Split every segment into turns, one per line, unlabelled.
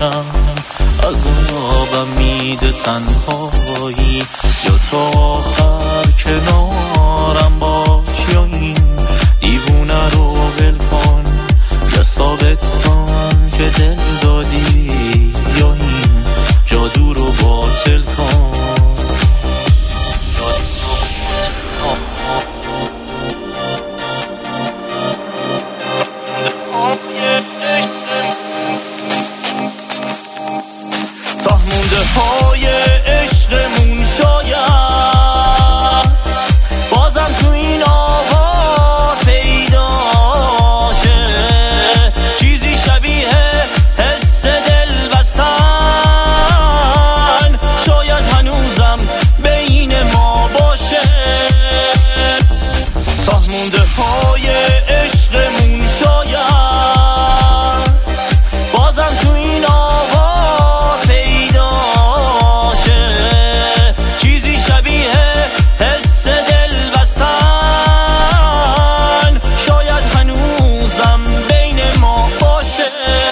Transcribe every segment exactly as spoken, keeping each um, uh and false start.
باشم، عذابم میده تنهایی، یا تا آخر کنارم باش، یا این دیوونه رو ول کن، یا ثابت کن که دل دادی، یا این جادو رو باطل کن. تا مونده های عشقمون شاید بازم تو این آوا پیدا شه، چیزی شبیه حس دل بستن، شاید هنوزم بین ما باشه. تا مونده های عشقمون شاید بازم تو این آوا پیدا شه، چیزی شبیه حس دل بستن، شاید هنوزم بین ما باشه.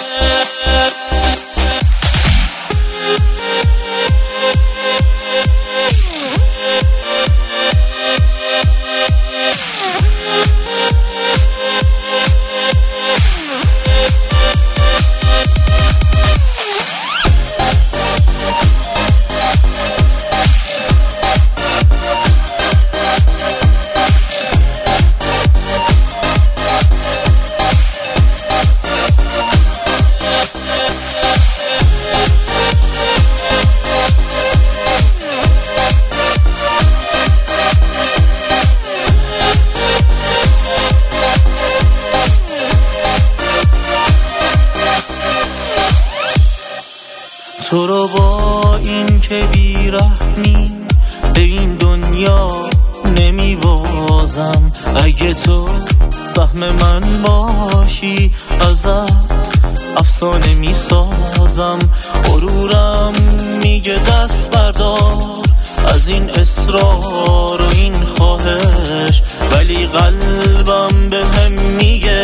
تو رو با این که بیرحمی به این دنیا نمیبازم، اگه تو سهم من باشی ازت افسانه میسازم. غرورم میگه دست بردار از این اصرار و این خواهش، ولی قلبم به هم میگه